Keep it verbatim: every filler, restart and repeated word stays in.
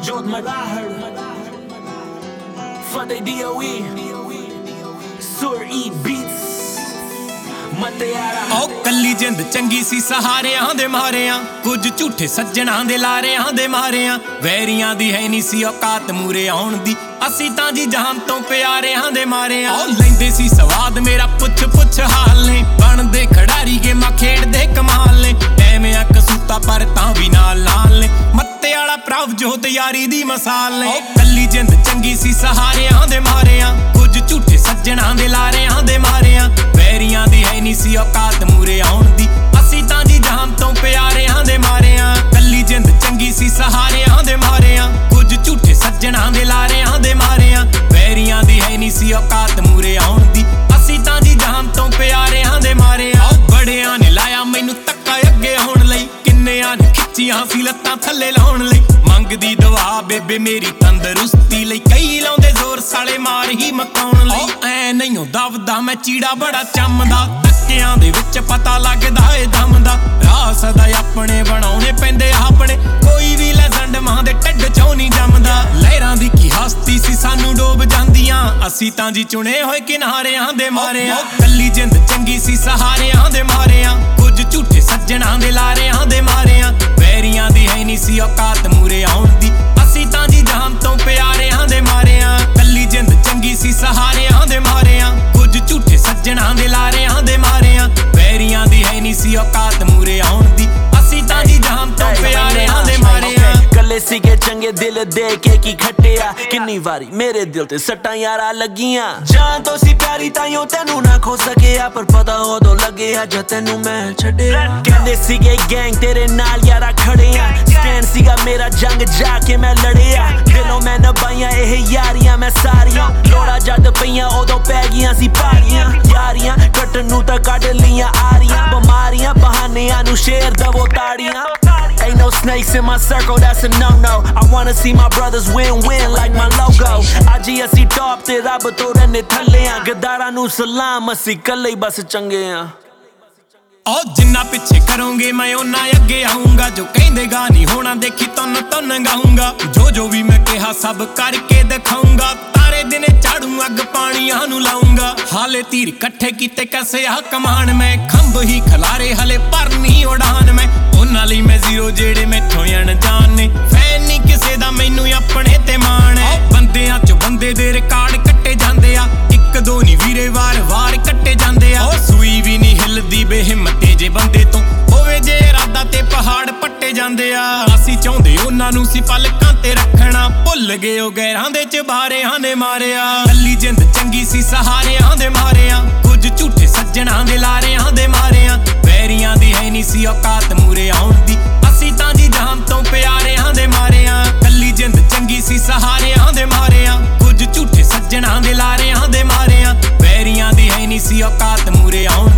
Jod Marahar Fateh D O E Sur E Beats ओ कल्ली जिंद चंगी सी सहारियां दे मारियां कुछ झूठे सज्जणां दे लारियां दे मारियां वैरियां दी है नी सी औकात मूरे आउण दी असी तां जी जान तो प्यारियां दे मारियां ओ लैंदे सी सवाद मेरा पुछ पुछ हाल ने बनदे खिडारी गेमां खेडदे कमाल ने एवें आ कसूता पर तां भी नाल नाल ने मत्ते वाला प्रभजोत यारी दी मसाल ने ओ कल्ली जिंद चंगी सी सहारियां दे मारियां कुछ झूठे सज्जणां दे लारियां दे मारियां वैरियां दी है नी सी औकात मूरे आउण दी असी तां जी जान तो प्यारियां दे मारियां कल्ली जिंद चंगी सी सहारियां दे मारियां कुछ झूठे सज्जणां दे लारियां दे मारियां वैरियां दी है नी सी औकात मूरे आउण दी असी तां जी जान तो प्यारियां दे मारियां बड़ियां ने लाया मैनू धक्का अगे आउण लई किन्नियां ने खिच्चियां सी लत्तां थल्ले लाउण लई मंगदी दुआ बेबे मेरी तंदरुस्ती लई कई लाउंदे जोर साले मार ही मकाउण लई ऐ नहीं दबदा मैं चीड़ा बड़ा चमदा धक्कियां दे विच पता लगदा ए दम दा राह सदा अपने बनाउणे पैंदे अपने कोई भी लेजेंड मां दे ढिड चों नहीं जमदा लहरां दी की हस्ती सी सानू डोब जांदियां असी तां जी चुने होए किनारियां दे मारियां कल्ली जिंद चंगी सी सहारियां दे मारियां कुछ झूठे सज्जणां दे लारियां दे मारियां वैरियां दी है नी सी औकात मूरे आउण दी असी तां जी जान तो प्यारियां दे मारियां कल्ली जिंद चंगी सी सहारियां दे मारियां कुछ झूठे सज्जणां दे लारियां दे मारियां वैरियां दी है नी सी औकात मूरे आउण दी असी तां जी जान तो प्यारियां दे मारियां कल्ले सीगे चंगे दिल दे के की खट्टिया किन्नी वारी मेरे दिल ते सट्टां यारा लगियां जान तो सी प्यारी ताइयों तेनू ना खो सकिया पर पता उदों लगेया जद तेनू मैं छड्डिया कहंदे सीगे गैंग तेरे नाल यारा खड़िया स्टैंड सीगा मेरा जंग जाके मैं लड़िया दिलों मैं नभाइयां एह यारियां मैं सारियां लोड़ा जद पईयां उदों पै गईयां सी भारियां यारियां कट्टन नू तां कढ लियां आरियां बमारियां बहानियां नू शेर दवो ताड़ियां Ain't no snakes in my circle, that's a no-no. I wanna see my brothers win-win like my logo. Aji assi top te rab to rehne thalle aa gadara nu salam assi kalle bas change aa ओ जिन्ना पिछे करोगे मैं उन्ना अगे आऊंगा जो कहंदे गा नहीं होना देखी तुन तुन गाऊंगा जो जो भी मैं कहा सब करके दिखाऊंगा तारे दिने झाड़ू अग पानियां नू लाऊंगा हाले तीर कट्ठे कीते कैसे आ कमान मैं खंभ ही खलारे हले भरनी उड़ान मैं उन्हां लई मैं जीरो जेड़े मैथों अनजान ने फैन नहीं किसे दा मैनू अपने ते मान है बंदियां चो बंदे दे रिकॉर्ड कट्टे जांदे आ इक दो नहीं वीरे वार वार कट्टे जांदे आ ओ सूई भी नहीं हिलदी बेहिम्मत जे बंदे तो होवे जे इरादा ते पहाड़ पट्टे जांदे आ असी चाहुंदे उन्हां नू सी पलकां ते रखना भुल गए ओ गैरां दे चबारियां ने मारिया कल्ली जिंद चंगी सी सहारियां दे मारिया कुछ झूठे सज्जणां दे लारियां दे मारिया वैरियां दी है नी सी औकात मूरे आउण दी असी तां जी जान तो प्यारियां दे मारिया कल्ली जिंद चंगी सी सहारियां दे मारिया कुछ झूठे सज्जणां दे लारियां दे मारिया वैरियां दी है नी सी औकात मूरे आउण